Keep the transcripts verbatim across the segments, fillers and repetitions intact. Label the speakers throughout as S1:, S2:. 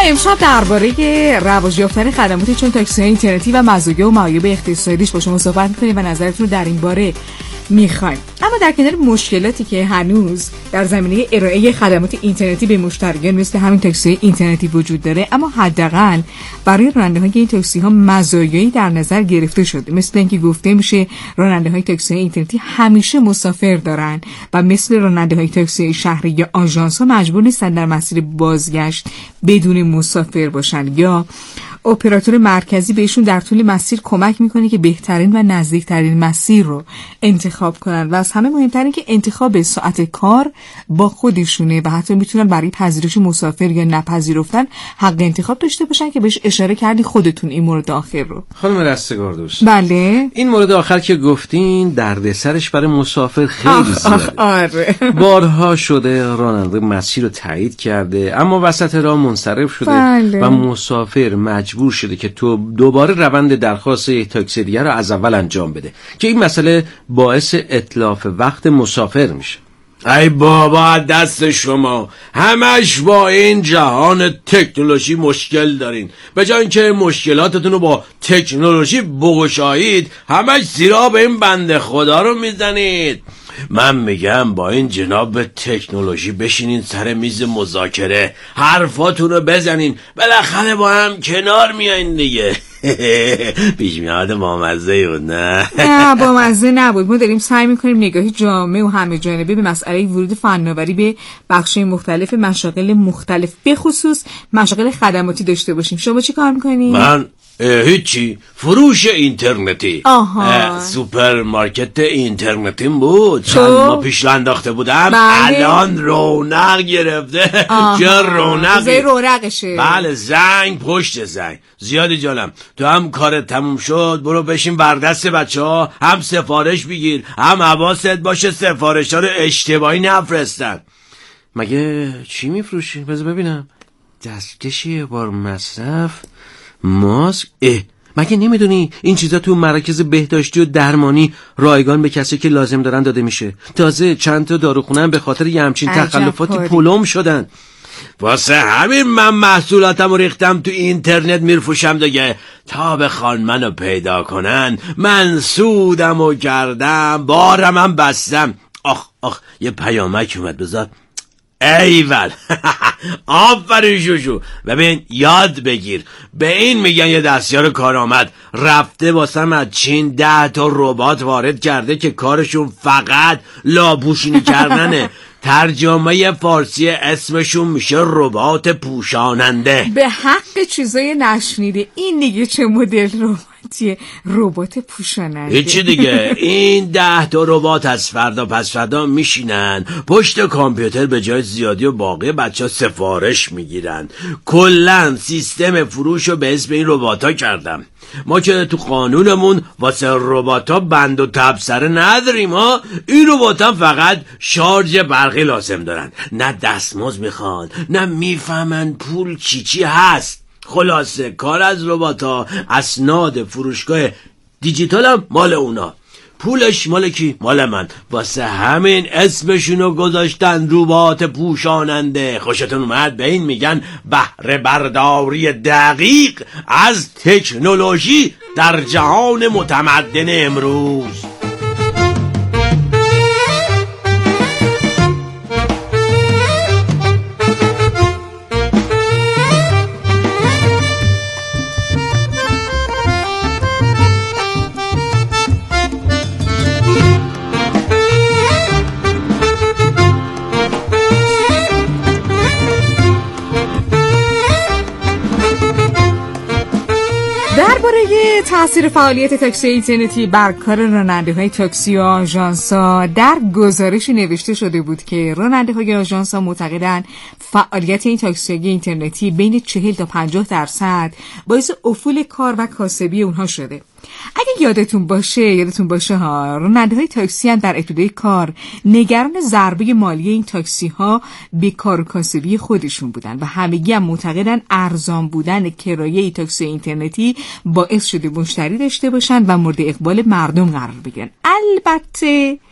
S1: امشب درباره رواج یافتن خدماتی چون تاکسی اینترنتی و مزایا و معایب اقتصادیش با شما صحبت می‌کنیم و نظرتون رو در این باره میخوایم. اما در کنار مشکلاتی که هنوز در زمینه ارائه خدمات اینترنتی به مشتریان مثل همین تاکسی اینترنتی وجود داره، اما حداقل برای راننده‌های این تاکسی ها مزایایی در نظر گرفته شده، مثل اینکه گفته میشه راننده‌های تاکسی اینترنتی همیشه مسافر دارن و مثل راننده‌های تاکسی شهری یا آژانس ها مجبور نیستن در مسیر بازگشت بدون مسافر باشن، یا اپراتور مرکزی بهشون در طول مسیر کمک میکنه که بهترین و نزدیکترین مسیر رو انتخاب کنن و از همه مهمتر این که انتخاب ساعت کار با خودشونه و حتی میتونن برای پذیرش مسافر یا نپذیرفتن حق انتخاب داشته باشن که بهش اشاره کردی خودتون این مورد آخر رو.
S2: خانم رستگار دوست،
S1: بله
S2: این مورد آخر که گفتین دردسرش برای مسافر خیلی زیاده.
S1: آره.
S2: بارها شده راننده مسیر رو تایید کرده اما وسط راه منصرف شده.
S1: بله.
S2: و مسافر مجبور شده که تو دوباره روند درخواست یک تاکسی دیگر رو از اول انجام بده که این مسئله باعث اتلاف وقت مسافر میشه.
S3: ای بابا دست شما همش با این جهان تکنولوژی مشکل دارین، به جای اینکه مشکلاتتون رو با تکنولوژی بگشایید همش زیرا به این بنده خدا رو میزنید. من میگم با این جناب تکنولوژی بشینین سر میز مذاکره حرفاتون رو بزنین، بالاخره با هم کنار میاین دیگه. پیشنهاد بامزه بود نه؟
S1: نه بامزه نبود. ما داریم سعی میکنیم نگاهی جامع و همه جانبه به مسئله ورود فناوری به بخش‌های مختلف مشاغل مختلف به خصوص مشاغل خدماتی داشته باشیم. شما چی کار میکنید؟
S3: من هیچی، فروش اینترنتی.
S1: آها.
S3: سوپرمارکت اینترنتیم بود چند ماه پیش انداخته بودم. بله. الان رونق گرفته. چه رونقی
S1: رونقشه.
S3: بله زنگ پشت زنگ. زیادی جانم تو هم کارت تموم شد برو بشین بر دست بچه ها، هم سفارش بگیر هم حواست باشه سفارش ها رو اشتباهی نفرستن.
S2: مگه چی میفروشی؟ بذار ببینم. دستکشی بار مصرف، ماسک. اه مگه نمیدونی این چیزا تو مراکز بهداشتی و درمانی رایگان به کسی که لازم دارن داده میشه؟ تازه چند تا داروخونه به خاطر یه همچین تخلفاتی پلم شدن.
S3: واسه همین من محصولاتم رو ریختم تو اینترنت میرفروشم دیگه، تا بخوان منو پیدا کنن. من سودم رو کردم، بارم هم بستم. آخ آخ یه پیامک اومد بذار. ایول آفرین شوشو. ببین یاد بگیر، به این میگن یه دستیار کارآمد رفته واسم از چین ده تا ربات وارد کرده که کارشون فقط لاپوشینی کردنه. ترجمه فارسی اسمشون میشه ربات پوشاننده.
S1: به حق چیزای نشنیده این دیگه چه مدل رباتیه؟ ربات پوشاننده
S3: هیچی دیگه. این ده تا ربات از فردا پس فردا میشینن پشت کامپیوتر، به جای زیادی و باقی بچه ها سفارش میگیرن. کلن سیستم فروش رو به اسم این رباتا کردم. ما که تو قانونمون واسه رباتا بند و تبصره نداریم ها. این رباتا فقط شارژ برقی لازم دارن، نه دستمزد میخوان نه میفهمن پول چی چی هست. خلاصه کار از رباتا اسناد فروشگاه دیجیتال هم مال اونا، پولش مال کی؟ مال من. واسه همین اسمشونو گذاشتن ربات پوشاننده. خوشتون اومد؟ به این میگن بهره برداری دقیق از تکنولوژی در جهان متمدن امروز.
S1: درباره تاثیر فعالیت تاکسی اینترنتی بر کار راننده‌های تاکسی و آژانس‌ها در گزارشی نوشته شده بود که راننده‌های آژانس‌ها معتقدند فعالیت این تاکسی‌های اینترنتی بین چهل تا پنجاه درصد باعث افول کار و کاسبی اونها شده. اگه یادتون باشه یادتون باشه ها راننده‌های تاکسی هم در ابتدای کار نگران ضربه مالی این تاکسی ها به کار و کاسبی خودشون بودن و همگی هم معتقدن ارزان بودن کرایه تاکسی اینترنتی باعث شده مشتری داشته باشن و مورد اقبال مردم قرار بگیرن. البته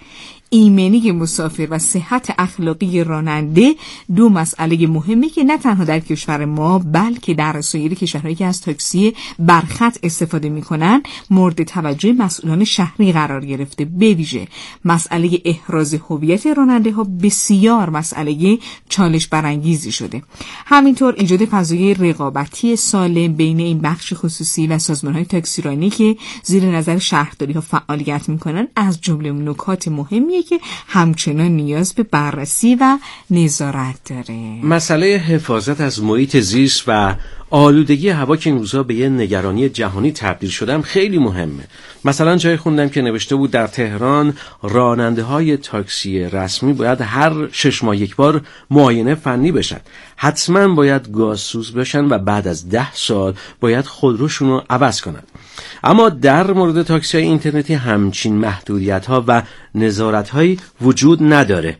S1: ایمنی مسافر و صحت اخلاقی راننده دو مسئله مهمی که نه تنها در کشور ما بلکه در سایر کشورهایی که از تاکسی برخط استفاده می‌کنند مورد توجه مسئولان شهری قرار گرفته. به ویژه مسئله احراز هویت راننده ها بسیار مسئله چالش برانگیزی شده. همینطور ایجاد فضای رقابتی سالم بین این بخش خصوصی و سازمان‌های تاکسیرانی که زیر نظر شهرداری‌ها فعالیت می‌کنند از جمله نکات مهمیه که همچنان نیاز به بررسی و نظارت داره.
S2: مسئله حفاظت از محیط زیست و آلودگی هوا که این روزا به یه نگرانی جهانی تبدیل شدم خیلی مهمه. مثلا جای خوندم که نوشته بود در تهران راننده های تاکسی رسمی باید هر شش ماه یک بار معاینه فنی بشن. حتما باید گازسوز بشن و بعد از ده سال باید خودروشون رو عوض کنن. اما در مورد تاکسی های اینترنتی همچین محدودیت ها و نظارت هایی وجود نداره.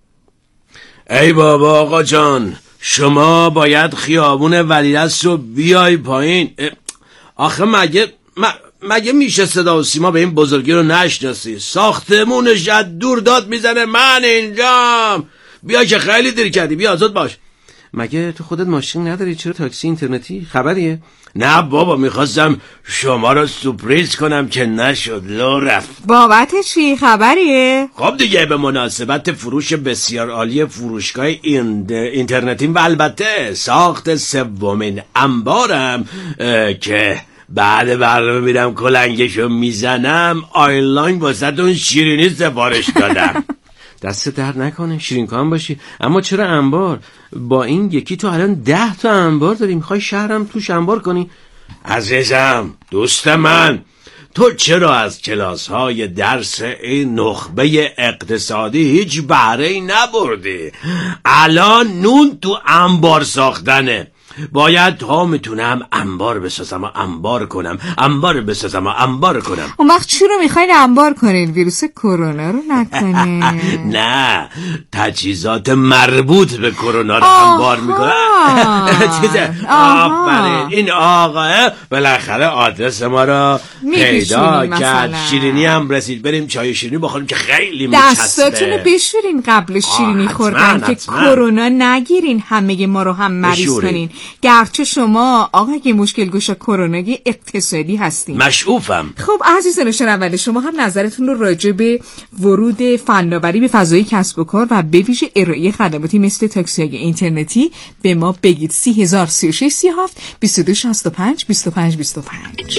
S3: ای بابا آقا جان، شما باید خیابون ولیعصر رو بیای پایین. آخه مگه مگه میشه صدا و سیما به این بزرگی رو نشناسی؟ ساختمونش از دور داد میزنه من اینجام. بیا که خیلی دیر کردی، بیا آزاد باش.
S2: مگه تو خودت ماشین نداری؟ چرا تاکسی اینترنتی؟ خبریه؟
S3: نه بابا، میخواستم شما رو سورپرایز کنم که نشد، لو رفت.
S1: بابت چی؟ خبریه؟
S3: خب دیگه به مناسبت فروش بسیار عالی فروشگاه اینترنتی و البته ساخت سومین انبارم که بعد برنامه میرم کلنگشو میزنم آیلاین واسهتون شیرینی سفارش دادم.
S2: دست درد نکنه، شیرین کام باشی. اما چرا انبار؟ با این یکی تو الان ده تا انبار داری، میخوای شهرم توش انبار کنی؟
S3: عزیزم، دوست من، تو چرا از کلاس های درس این نخبه اقتصادی هیچ بهره‌ای نبردی؟ الان نون تو انبار ساختنه. باید تا میتونم انبار بسازم و انبار کنم، انبار بسازم و انبار کنم.
S1: اون وقت چی رو میخواین انبار کنین؟ ویروس کرونا رو نکنه؟
S3: نه، تجهیزات مربوط به کرونا رو انبار میکنم. چیزه آفرین، این آقاه بالاخره آدرس ما رو پیدا کرد. شیرینی هم رسید، بریم چای شیرینی بخوریم که خیلی میچسبه.
S1: دستاتون رو بشورین قبل شیرینی خوردن که کرونا نگیرین، همه ما رو هم مریض کنین. گرچه شما آقای مشکل گوشا کرونایی اقتصادی هستین.
S3: مشعوفم.
S1: خب عزیزان شنونده، شما هم نظرتون رو راجع به ورود فناوری به فضای کسب و کار و به ویژه ارائه خدماتی مثل تاکسی‌های اینترنتی به ما بگید. سی هزار سی و شش سی و هفت بیست و دو شصت و پنج بیست و پنج بیست و پنج.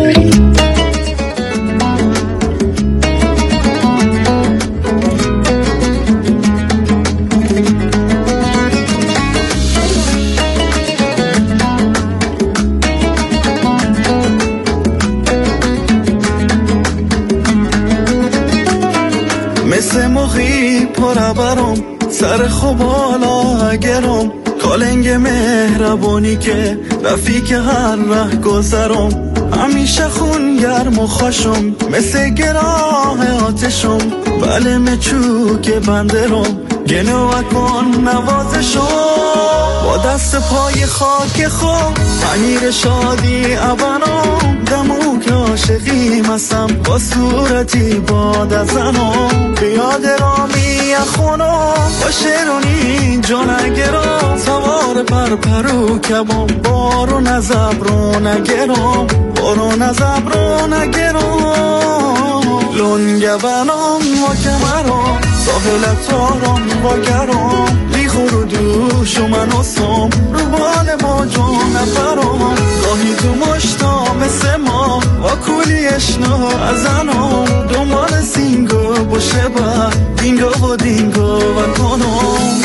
S4: مثل موقعی پربرم سر خوبالا اگرم کالنگ مهربانی که رفیق هر ره گذرم همیشه خون گرم و خوشم مثل گراه آتشم بله مچوک بندرم گنو کن نوازشم با دست پای خاک خوب امیر شادی ابنام دمو که عاشقی مسم با صورتی باد ازنم بیاد رامی خونم با شیرونی جانگرم سوار پر پرو کبم بارو نزبرو نگرم بارو نزبرو نگرم لنگ بنام و کمرم ساحل تارم با گرم لیخور و دوش و من اصم رو بال ما جان نفرم گاهی تو مشتا مثل ما و کولی اشنا ازنم دنبال سینگو باشه با دینگو و دینگو و کنم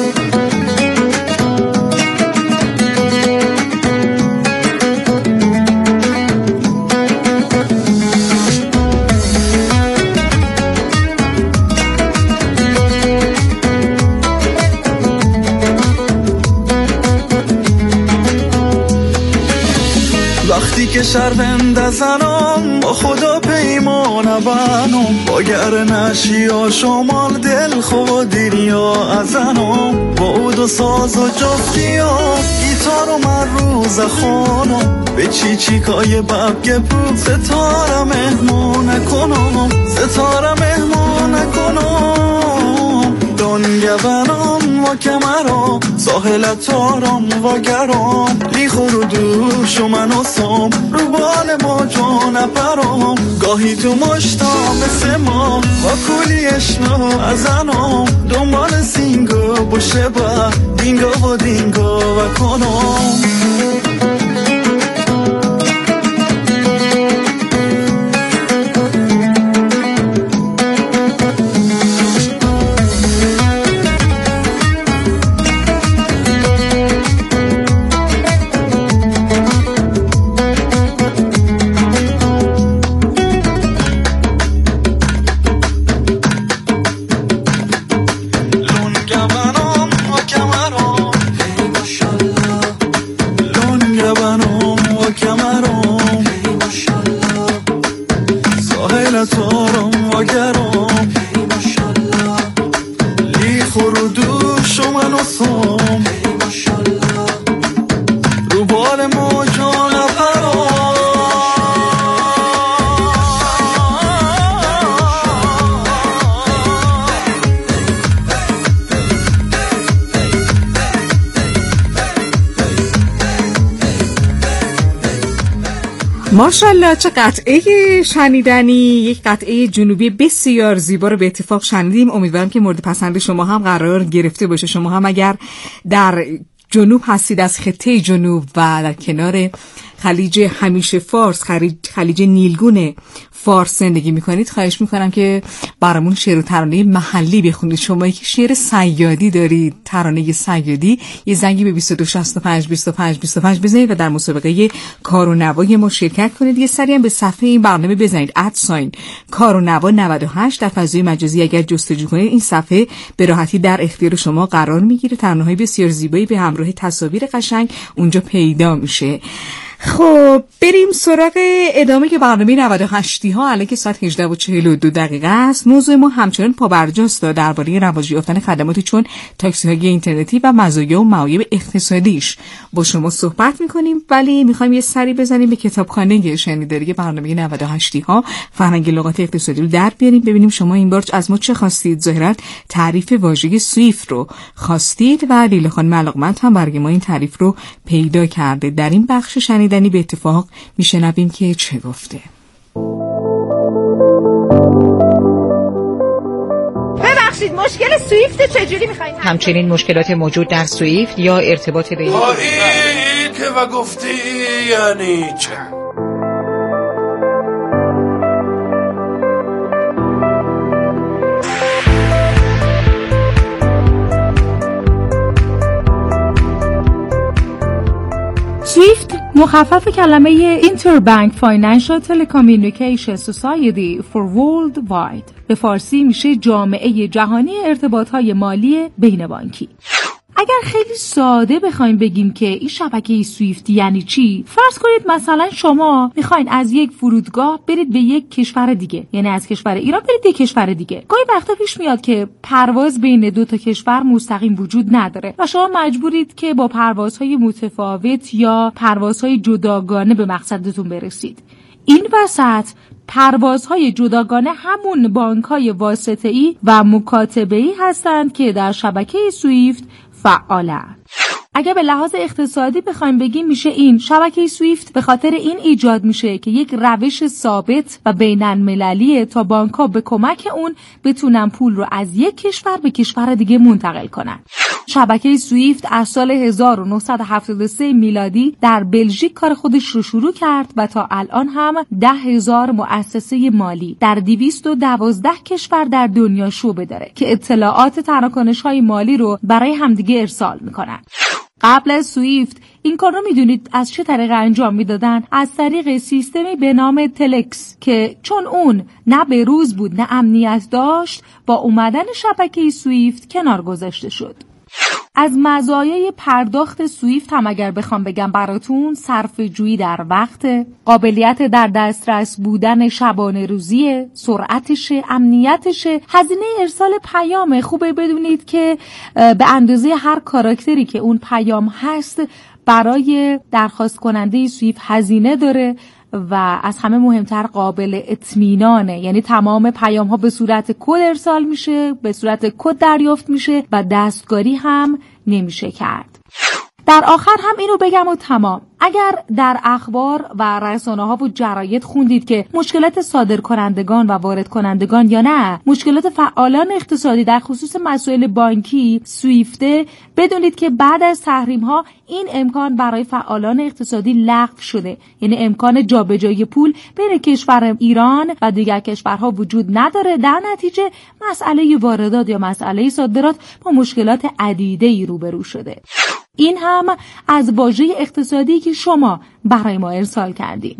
S4: وقتی که شرمنده زنم با خدا پیمان بنم با گر نشی و شمال دل خود دنیا ازنم با اود و ساز و جفتی و ستاره من روز خانم به چی چی کای ببگه بود ستاره مهمون نکنم ستاره مهمون نکنم دنیا بنام و کمرام ساحل تارم و گرام لی خورو دوش و من اصام رو بال ما جان پرام گاهی تو مشتام مثل ما و کلی اشنا از انام دنبال سینگو باشه با دینگو و دینگو و کنم
S1: ماشاءالله چه قطعه شنیدنی، یک قطعه جنوبی بسیار زیبا رو به اتفاق شنیدیم. امیدوارم که مورد پسند شما هم قرار گرفته باشه. شما هم اگر در جنوب هستید، از خطه جنوب و در کنار خلیج همیشه فارس، خلیج, خلیج نیلگون فارس زندگی میکنید، خواهش میکنم که برامون شعر و ترانه محلی بخونید. شما که شعر صیادی دارید، ترانه صیادی، یه زنگی به بیست و دو شصت و پنج بیست و پنج بیست و پنج بزنید و در مسابقه کار و نوای ما شرکت کنید. یه سری هم به صفحه این برنامه بزنید ادساین کار و نوا نود و هشت در فضای مجازی. اگر جستجو کنید این صفحه به راحتی در اختیار شما قرار میگیره. ترانه‌های بسیار زیبایی به همراه تصاویر قشنگ اونجا پیدا میشه. خب بریم سراغ ادامه که برنامه نود و هشتی ها. الان که ساعت هجده و چهل و دو دقیقه است. موضوع ما همچنان پابرجاست درباره رواج یافتن خدماتی چون تاکسی های اینترنتی و مزایا و معایب اقتصادیش با شما صحبت میکنیم، ولی میخوایم یه سری بزنیم به کتابخانه شنیداری برنامه نود و هشتی ها، فرهنگ لغات اقتصادی رو در بیاریم، ببینیم شما این بار از ما چه خواستید. ظاهرا تعریف واژه سویفت رو خواستید و لیلا خانم علاقمند هم برای ما این تعریف رو پیدا کرده. در این بخش شنیداری به اتفاق میشنویم که چه گفته.
S5: ببخشید مشکل سویفت چجوری میخواین؟
S6: همچنین مشکلات موجود در سویفت یا ارتباط بین
S3: این که و گفتی یعنی چه؟
S5: سویفت مخفف کلمه Interbank Financial Telecommunication Society for Worldwide، به فارسی میشه جامعه جهانی ارتباطات مالی بین بانکی. اگر خیلی ساده بخوایم بگیم که این شبکه سویفت یعنی چی، فرض کنید مثلا شما میخواین از یک فرودگاه برید به یک کشور دیگه، یعنی از کشور ایران برید به کشور دیگه. گاهی وقتا پیش میاد که پرواز بین دو تا کشور مستقیم وجود نداره و شما مجبورید که با پروازهای متفاوت یا پروازهای جداگانه به مقصدتون برسید. این وسط پروازهای جداگانه همون بانک‌های واسطه‌ای و مکاتبه‌ای هستند که در شبکه سویفت فعالن. اگه به لحاظ اقتصادی بخوایم بگیم، میشه این شبکه سویفت به خاطر این ایجاد میشه که یک روش ثابت و بین‌المللیه تا بانک‌ها به کمک اون بتونن پول رو از یک کشور به کشور دیگه منتقل کنن. شبکه سویفت از سال هزار و نهصد و هفتاد و سه میلادی در بلژیک کار خودش رو شروع کرد و تا الان هم ده هزار مؤسسه مالی در دویست و دوازده کشور در دنیا شعبه داره که اطلاعات تراکنش‌های مالی رو برای همدیگه ارسال میکنن. قبل از سویفت این کار رو میدونید از چه طریق انجام میدادن؟ از طریق سیستمی به نام تلکس که چون اون نه به روز بود نه امنیت داشت، با اومدن شبکه سویفت کنار گذاشته شد. از مزایای پرداخت سویفت هم اگر بخوام بگم براتون، صرف جویی در وقت، قابلیت در دسترس بودن شبانه روزی، سرعتش، امنیتش، هزینه ارسال پیام. خوبه بدونید که به اندازه هر کاراکتری که اون پیام هست برای درخواست کننده سویفت هزینه داره و از همه مهمتر قابل اطمینانه، یعنی تمام پیام ها به صورت کد ارسال میشه، به صورت کد دریافت میشه و دستکاری هم نمیشه کرد. در آخر هم اینو بگم و تمام، اگر در اخبار و رسانه ها و جراید خوندید که مشکلات صادر کنندگان و وارد کنندگان یا نه مشکلات فعالان اقتصادی در خصوص مسائل بانکی سویفته، بدونید که بعد از تحریم ها این امکان برای فعالان اقتصادی لغو شده، یعنی امکان جابجایی پول بین کشور ایران و دیگر کشورها وجود نداره. در نتیجه مسئله واردات یا مسئله صادرات با مشکلات عدیده‌ای روبرو شده. این هم از واژه اقتصادی که شما برای ما ارسال کردین.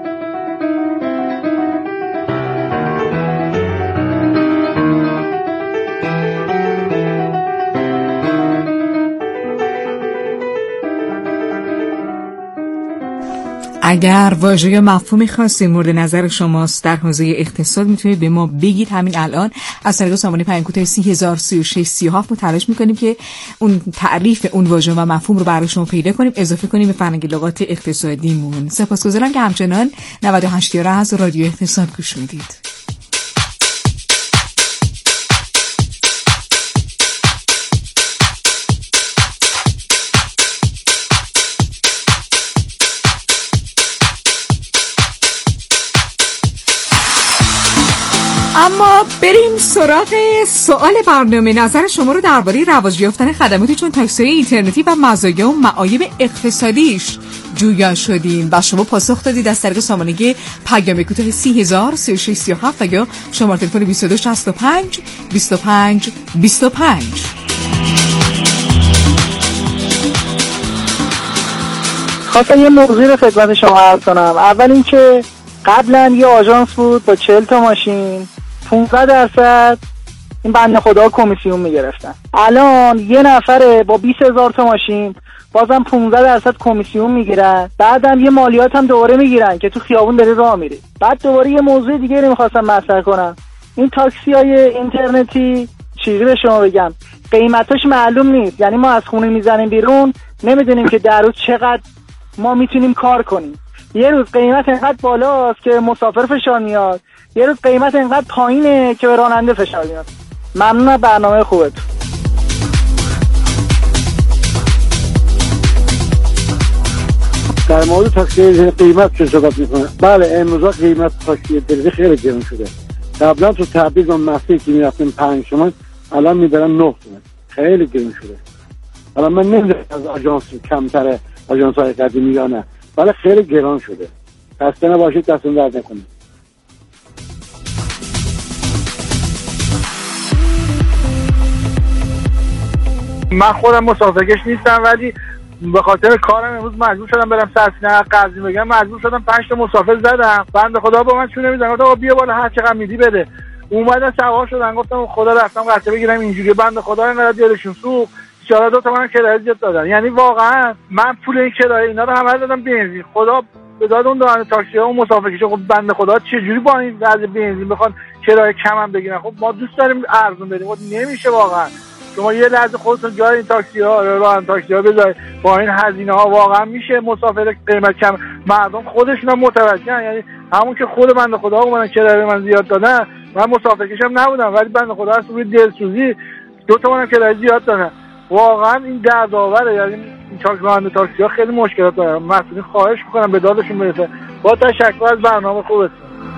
S1: اگر واژه یا مفهوم خاصی مورد نظر شماست در حوزه اقتصاد میتونید به ما بگید. همین الان از طریق سامانه پیام کوتاه سی هزار سی و شش سی و هفت ما تلاش میکنیم که اون تعریف اون واژه و مفهوم رو برای شما پیدا کنیم، اضافه کنیم به فرهنگ لغات اقتصادیمون. سپاسگزارم که همچنان نود و هشت را از رادیو اقتصاد گوش میدید. اما بریم سراغ سوال برنامه. نظر شما رو درباره رواج یافتن خدماتی چون تاکسی اینترنتی و مزایا و معایب اقتصادیش جویا شدیم و شما پاسخ دادید از طریق سامانه پیام کوتاه سی هزار سی و شش سی و هفت و یا شماره تلفن بیست و دو شصت و پنج بیست و پنج بیست و پنج.
S7: خواستم یه موضوعی رو خدمت شما عرض کنم. اول اینکه قبلا یه آژانس بود با چهل تا ماشین پانزده درصد این بنده خدا کمیسیون میگرفتن. الان یه نفره با بیست هزار تا ماشین بازم پانزده درصد کمیسیون میگیرن، بعدم یه مالیات هم دوباره میگیرن که تو خیابون داری راه میری. بعد دوباره یه موضوع دیگه رو میخواستم مطرح کنم. این تاکسی های اینترنتی چیزی به شما بگم قیمتاش معلوم نیست، یعنی ما از خونه میزنیم بیرون نمیدونیم که در روز چقدر ما میتونیم کار کنیم. یه روز قیمت اینقدر بالاست که مسافر فشار میاد، یه روز قیمت اینقدر پایینه که به راننده فشار میاد. ممنون از برنامه خوبتون.
S8: در مورد تاکسی قیمت چه صحبت میکنه؟ بله امروزا قیمت تاکسی دلیوری خیلی گرون شده. قبلا تو تبریز اون مسیری که میرفتیم پنج تومن الان میبرن نه تومن. خیلی گرون شده. الان من نمیدونم از آژانس کمتره آژانس های قدیمی یا نه، ولی خیلی گران شده. خسته نباشید، دستون درد نکنه.
S9: من خودم مسافرکش نیستم ولی به خاطر کارم امروز مجبور شدم برم سرسینه قضیه بگم، مجبور شدم پنج تا مسافر زدم. بنده خدا با من چونه میزنن، گفتم بیا بالا هر چقدر میدی بده. اومدن سوار شدن، گفتم خدا رفتم قطعه بگیرم اینجوری. بنده خدا اینقدر دیالشون سوخت چهار دو تومن کرایه زیاد دادن. یعنی واقعا من پول این کرایه اینا رو همه دادم بنزین. خدا به داد اون دوران تاکسی ها و مسافرکش. خب بنده خدا چه جوری با این وضع بنزین بخوان کرایه کم هم بگیرن؟ خب ما دوست داریم ارزون بدیم، خب نمیشه واقعا. شما یه لحظه خودتون جای این تاکسی ها راه تاکسی ها بذارید، با این هزینه ها واقعا میشه مسافر قیمت کم؟ مردم خودشون هم متوجهن. یعنی همون که خود بنده خدا اومدن کرایه من زیاد دادن، من مسافرکش هم نبودم ولی بنده خدا از روی دلسوزی دو تومن کرایه زیاد دادن. واقعا این دردآوره. یعنی این تاکسی تاکسی ها خیلی مشکلات دارن. مسئولین خواهش میکنم به دادشون برسه. با تشکر از برنامه خوبتون.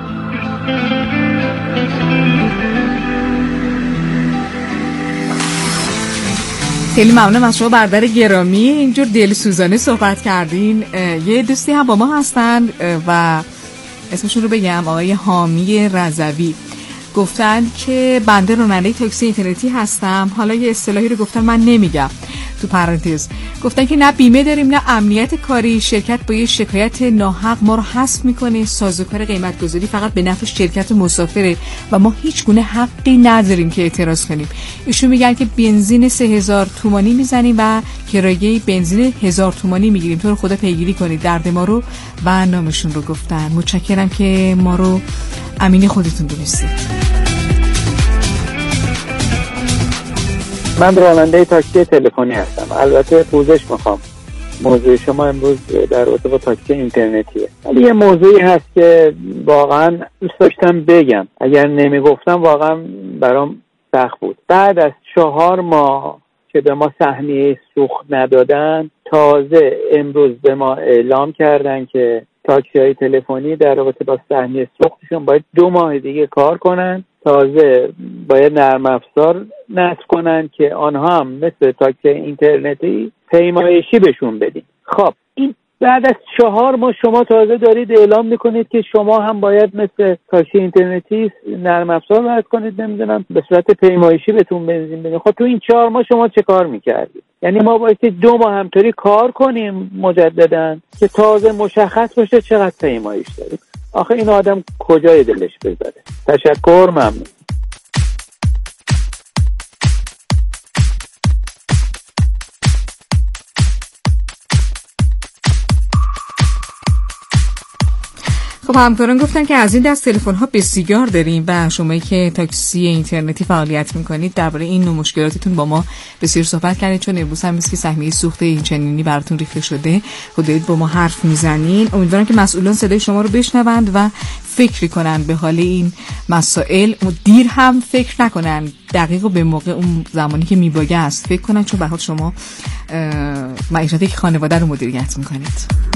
S1: خیلی ممنونم از شما برادر گرامی، اینجور دلسوزانه صحبت کردین. یه دوستی هم با ما هستن و اسمشون رو بگم، آقای حامی رضوی. گفتن که بنده راننده تاکسی اینترنتی هستم. حالا یه اصطلاحی رو گفتن من نمیگم تو پرانتز. گفتن که نه بیمه داریم نه امنیت کاری، شرکت با یه شکایت ناحق ما رو حذف میکنه، سازوکار قیمت گذاری فقط به نفع شرکت مسافره و ما هیچ گونه حقی نداریم که اعتراض کنیم. ایشون میگن که بنزین سه هزار تومانی میزنیم و کرایه بنزین هزار تومانی میگیریم. تو رو خدا پیگیری کنید درد ما رو و نامشون رو گفتن. متشکرم که ما رو امین خودتون دونستید.
S7: من راننده تاکسی تلفنی هستم. البته پوزش میخوام.
S10: موضوع شما امروز در رابطه با تاکسی اینترنتیه، ولی یه موضوعی هست که واقعا دوست داشتم بگم، اگر نمیگفتم واقعا برام سخت بود. بعد از چهار ماه که به ما سهمیه سوخت ندادن، تازه امروز به ما اعلام کردن که تاکسی های تلفنی در رابطه با سهمیه سوختشون باید دو ماه دیگه کار کنن، تازه باید نرم افزار نصب کنن که آنها هم مثل تاکسی اینترنتی پیمایشی بهشون بدین. خب این بعد از چهار ماه شما تازه دارید اعلام میکنید که شما هم باید مثل تاکسی اینترنتی نرم افزار وضع کنید، نمیدونم به صورت پیمایشی بهتون بنزین بدین. خب تو این چهار ماه شما چه کار میکردید؟ یعنی ما باید دو ماه همطوری کار کنیم مجددا که تازه مشخص باشه چقدر پیمایش دارید. آخه این آدم کجای دلش بذاره؟ تشکر، ممنون.
S1: خب همکاران گفتن که از این دست تلفن ها بسیار داریم و شما که تاکسی اینترنتی فعالیت میکنید درباره این نوع مشکلاتتون با ما بسیار صحبت کردید، چون امروز هم مثل که سهمیه سوخت این چنینی براتون ریخته شده خودت با ما حرف میزنین. امیدوارم که مسئولان صدای شما رو بشنوند و فکر کنن به حال این مسائل، دیر هم فکر نکنن، دقیق و به موقع اون زمانی که میباگه است فکر کنن، چون به حال شما معیشت یک خانواده رو مدیریت میکنید.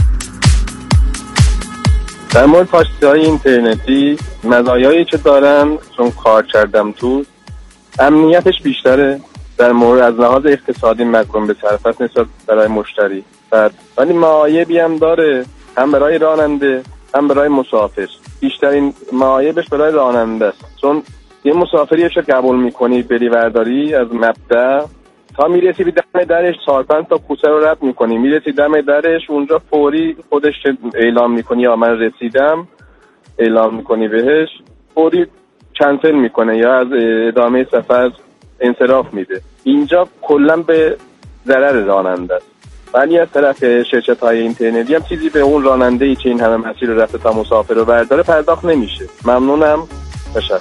S11: در مورد تاکسی‌های اینترنتی مزایایی که دارن، چون کار کردم تو، امنیتش بیشتره، در مورد از لحاظ اقتصادی مقرون به طرف است نسبت برای مشتری، بعد ولی معایبی هم داره، هم برای راننده هم برای مسافر. بیشترین معایبش برای راننده است، چون یه مسافری رو قبول میکنی بری ورداری از مبدا تا میرسی به دم درش چهار پنج تا کوچه رو رد میکنی، میرسی دم درش اونجا فوری خودش اعلام میکنی یا من رسیدم، اعلام میکنی بهش، فوری کنسل میکنه یا از ادامه سفر انصراف میده. اینجا کلا به ضرر راننده است. ولی از طرف شرکت‌های اینترنتی هم چیزی به اون راننده‌ای که این همه مسیر رو رفته تا مسافر رو برداره پرداخت نمیشه. ممنونم. تشکر.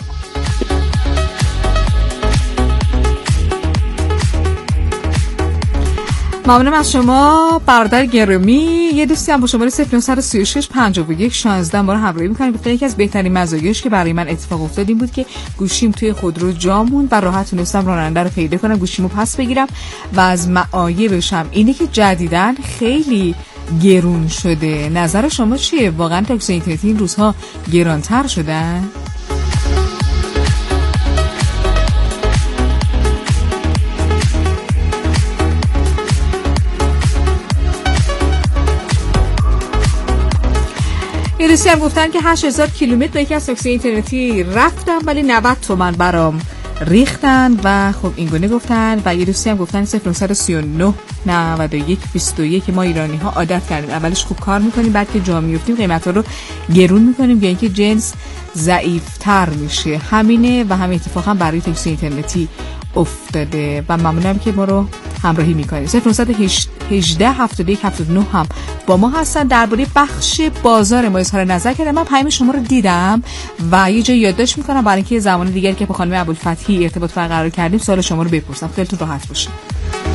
S1: ممنونم از شما برادر گرامی. یه دوستی هم با شماره صفر نه سه شش پنجاه و یک شانزده ما رو همراهی می‌کنه. گفته یکی از بهترین مزایاش که برای من اتفاق افتاد این بود که گوشیم توی خودرو جا موند و راحت تونستم راننده رو پیدا کنم، گوشیمو پس بگیرم. و از معایبش هم اینه که جدیداً خیلی گرون شده. نظر شما چیه؟ واقعا تاکسی اینترنتی این روزها گرانتر شدن؟ یه دوستی هم گفتن که هشت هزار کیلومتر به یکی از تاکسی اینترنتی رفتم ولی نود تومن برام ریختن و خب این گونه گفتن. و یه دوستی هم گفتن صفر نه سه نه نود و یک بیست و یک ما ایرانی ها عادت کردیم اولش خوب کار میکنیم، بعد که جا میفتیم قیمت ها رو گرون میکنیم یا اینکه جنس ضعیفتر میشه. همینه و همین اتفاق هم برای تاکسی اینترنتی افتاده و ممنونم که ما رو همراهی میکنید. صفر نه یک هشت هفتاد و یک هفتاد و نه هم با ما هستن. درباره بخش بازار ما اظهار نظر کردم. من پیام شما رو دیدم و یه جای یادداشت میکنم برای اینکه زمان دیگری که با خانم ابوالفتحی ارتباط برقرار کردیم سوال شما رو بپرسم. خیلیتون راحت باشید.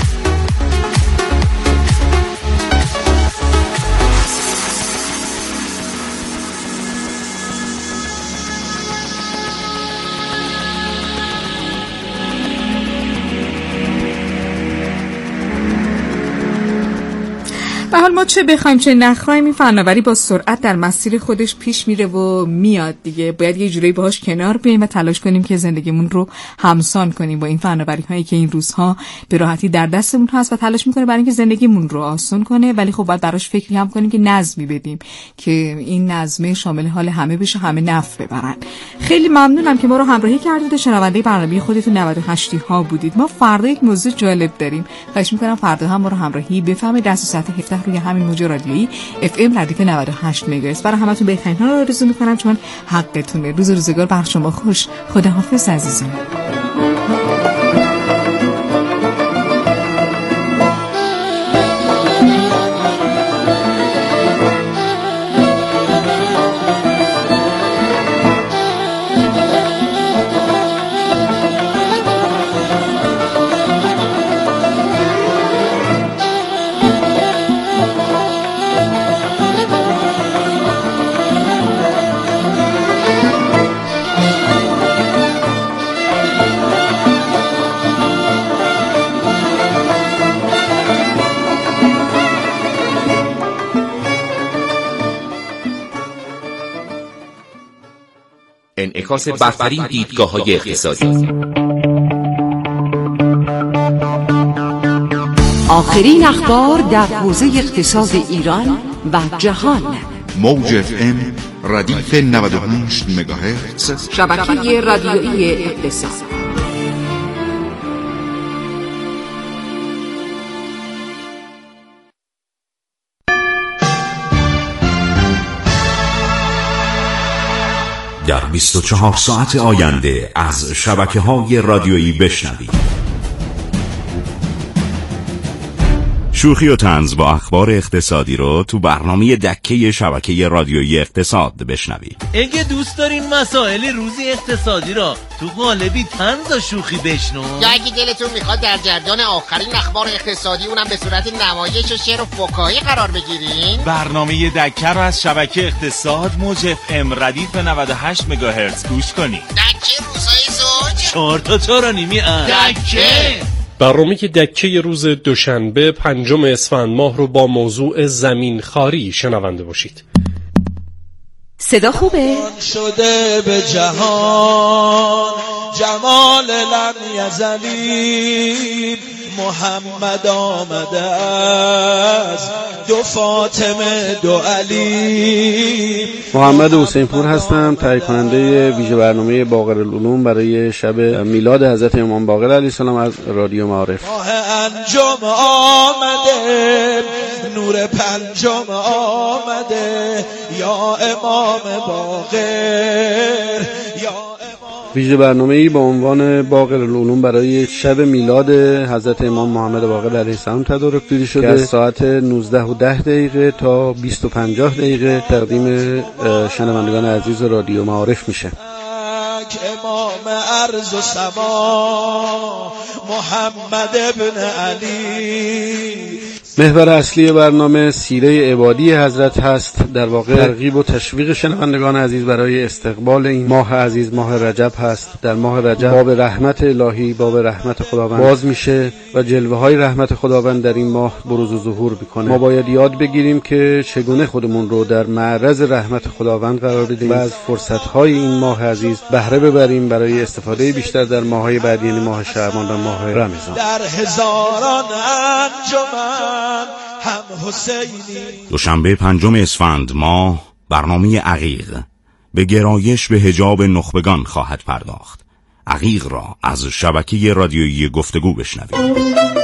S1: به حال ما چه بخوایم چه نخوایم این فناوری با سرعت در مسیر خودش پیش میره و میاد دیگه. باید یه جوری باهاش کنار بیاییم و تلاش کنیم که زندگیمون رو همسان کنیم با این فناوری هایی که این روزها به راحتی در دستمون هست و تلاش میکنه برای اینکه زندگیمون رو آسان کنه. ولی خب باید براش فکری هم کنیم که نظمی بدیم که این نظمه شامل حال همه بشه، همه نفع ببرن. خیلی ممنونم که ما رو همراهی کردید و شنونده برنامه خودتون نود و هشت ها بودید. ما فردا یک موضوع جالب داریم. خواهش میکنم فردا هم ما رو همراهی بفهمید. در ساعت هفده روی همین موج رادیویی اف ام ردیف نود و هشت مگاهرتز. برای همتون بهترین ها رو آرزو میکنم چون حقتونه. روز روزگار بر شما خوش. خداحافظ عزیزان.
S12: انعکاس برترین دیدگاه‌های اقتصادی.
S13: آخرین اخبار در حوزه اقتصاد ایران و جهان.
S14: موج اف ام ردیف نود و هشت مگاهرتز،
S13: شبکه رادیویی اقتصاد.
S15: در بیست و چهار ساعت آینده از شبکه‌های رادیویی بشنوید: شوخی و طنز با اخبار اقتصادی رو تو برنامه دکه شبکه رادیویی اقتصاد بشنوید.
S16: اگه دوست دارین مسائل روزی اقتصادی را تو قالبی طنز و شوخی بشنو،
S17: یا اگه دلتون میخواد در جریان آخرین اخبار اقتصادی اونم به صورت نمایش و شعر و فکاهی قرار بگیرین،
S18: برنامه دکه رو از شبکه اقتصاد موج اف ام ردیف نود و هشت مگاهرتز گوش کنید.
S17: دکه روزهای زوج
S16: چهار تا چهار و نیمی ان
S17: دکه.
S19: برنامه دکه روز دوشنبه پنجم اسفند ماه رو با موضوع زمین خاری شنونده باشید.
S13: صدا خوبه؟
S20: شده به جهان جمال لم یزلی، محمد آمده از دو فاطمه دو علی.
S21: محمد حسین پور هستم، تهیه کننده ویژه برنامه باقرالعلوم برای شب میلاد حضرت امام باقر علیه السلام از رادیو معارف.
S20: ماه انجم آمده، نور پنجم آمده، یا امام باقر یا
S21: ویژه برنامه‌ای با عنوان باقرالعلوم برای شب میلاد حضرت امام محمد باقر علیه السلام تدارک دیده شده که از ساعت نوزده و ده دقیقه تا بیست و پنجاه دقیقه تقدیم شنوندگان عزیز رادیو معارف میشه.
S20: امام ارض و سما محمد ابن علی.
S21: محور اصلی برنامه سیره عبادی حضرت هست، در واقع ترغیب و تشویق شنوندگان عزیز برای استقبال این ماه عزیز، ماه رجب هست. در ماه رجب باب رحمت الهی، باب رحمت خداوند باز میشه و جلوه های رحمت خداوند در این ماه بروز و ظهور میکنه. ما باید یاد بگیریم که چگونه خودمون رو در معرض رحمت خداوند قرار بدیم و از فرصت های این ماه عزیز بهره ببریم برای استفاده بیشتر در ماه‌های بعدی، یعنی ماه شعبان و ماه رمضان.
S20: در هزاران انجمن هم حسینی.
S15: دوشنبه پنجم اسفند ماه برنامه عقیق به گرایش به حجاب نخبگان خواهد پرداخت. عقیق را از شبکه رادیویی گفتگو بشنوید.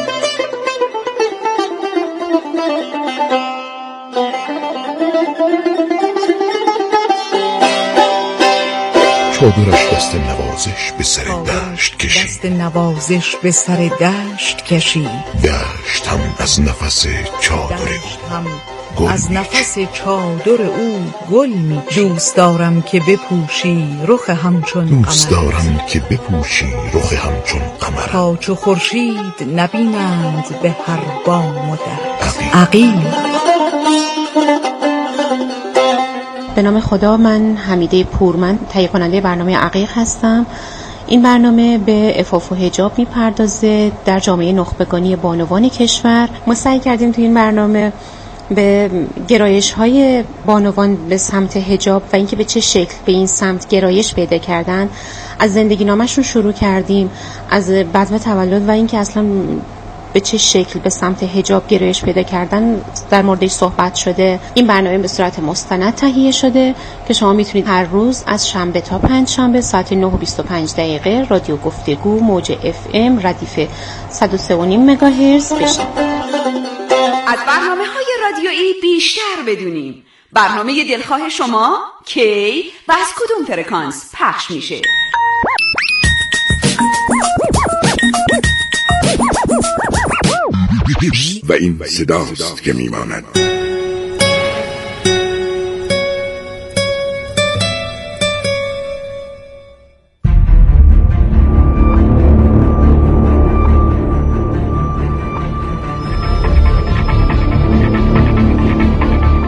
S14: چادرش دست نوازش به سر دشت کشید،
S13: دست نوازش به سر دشت کشید،
S14: دشت هم از نفس چادر او
S13: از نفس چادر او گل می. دوست دارم که بپوشی رخ همچون قمر،
S14: دوست دارم که بپوشی رخ همچون قمر،
S13: تا چو خورشید نبینند به هر بام و در. عقیل.
S22: به نام خدا، من حمیده پورمند، تهیه کننده برنامه عقیق هستم. این برنامه به عفاف و حجاب میپردازه در جامعه نخبگانی بانوان کشور. ما سعی کردیم تو این برنامه به گرایش‌های بانوان به سمت حجاب و اینکه به چه شکل به این سمت گرایش پیدا کردن از زندگی نامشون شروع کردیم، از بدو تولد و اینکه اصلا به چه شکل به سمت حجاب گرایش پیدا کردن در موردش صحبت شده. این برنامه به صورت مستند تهیه شده که شما میتونید هر روز از شنبه تا پنج شنبه ساعت نه و بیست و پنج دقیقه رادیو گفتگو موج اف ام ردیف صد و سه و نیم مگاهرتز بشنوید.
S23: از برنامه‌های رادیویی بیشتر بدونیم. برنامه دلخواه شما کی و از کدوم فرکانس پخش میشه؟
S14: و این صداست که میماند.